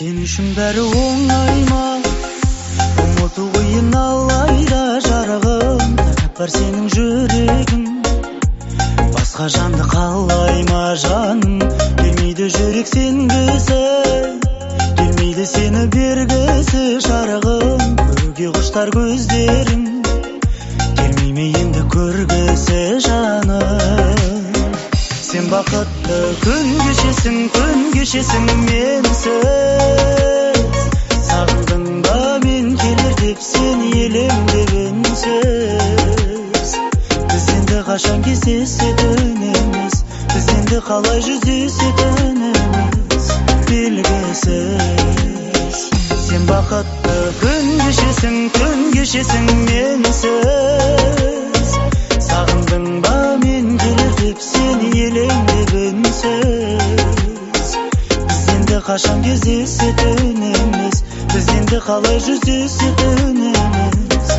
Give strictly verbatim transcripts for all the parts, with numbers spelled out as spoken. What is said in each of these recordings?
Сен үшін бәрі оңай ма? Ұмыту қиын алайда жарығым, тәтіп бар сенің жүрегің. Басқа жанды қалай ма жаным? Келмейді жүрек сенгісі, келмейді сені бергісі жарығым. Көруге құштар көздерің, келмейме енді көргісі жаным. Сен бақытты күн кешесің, күн кешесің менсіз. Сағындың ба мен келер деп сен елеңдеп үнсіз. Біз енді қашан кездесетініміз, біз енді қалай жүздесетініміз белгісіз. Сен бақытты күн кешесің, күн кешесің менсіз. Сағындың ба мен келер деп сен елеңдеп үнсіз. Біз енді қашан кездесетініміз, біз енді қалай жүздесетініміз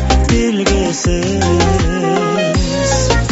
белгісіз.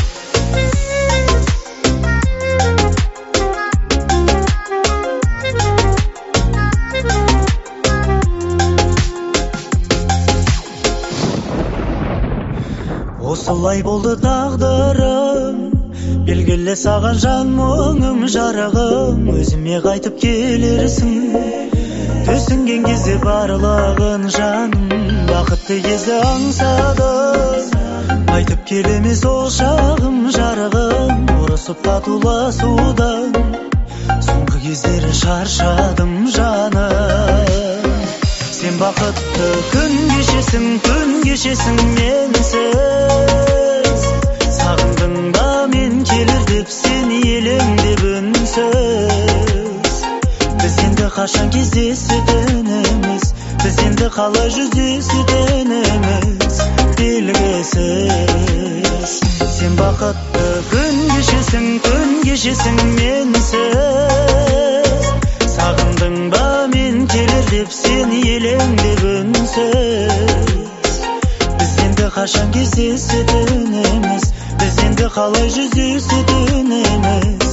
Осылай болды тағдырым, белгілі саған жан мұңым жарығым. Өзіме қайтып келерсің, түсінген кезде барлығын жаным. Бақытты кезді аңсадым, қайтып келеміз ол шағым жарығым. Ұрысып татуласудан соңғы кездері шаршадым жаным. Сен бақытты күн кешесің, күн кешесің менсіз. Сағындың ба мен келер деп сен елеңдеп үнсіз. Біз енді қашан кездесетініміз, біз енді қалай жүздесетініміз белгісіз. Сен бақытты күн кешесің, күн кешесің менсіз. Сағындың ба мен келер деп сен елеңдеп үнсіз. Біз енді қашан кездесетініміз, біз енді қалай жүздесетініміз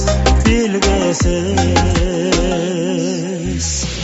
белгісіз.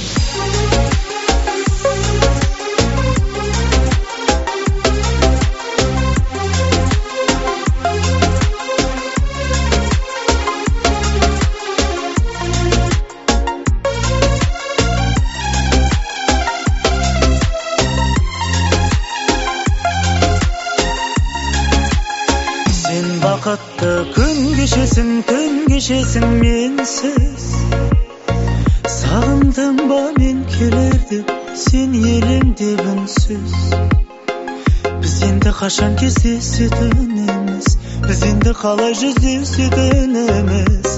Бақытты күн кешесің, күн кешесің менсіз. Сағындың ба мен келер деп сен елеңдеп үнсіз. Біз енді қашан кездесетініміз, біз енді қалай жүздесетініміз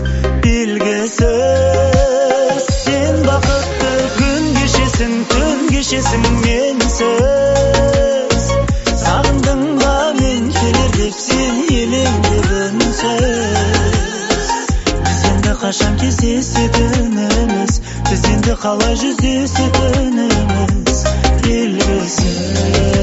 белгісіз. Сен бақытты күн кешесің, күн кешесің менсіз. Сағындың ба мен келер деп сен елеңдеп үнсіз. Біз енді қашан кездесетініміз, біз енді қалай жүздесетініміз белгісіз.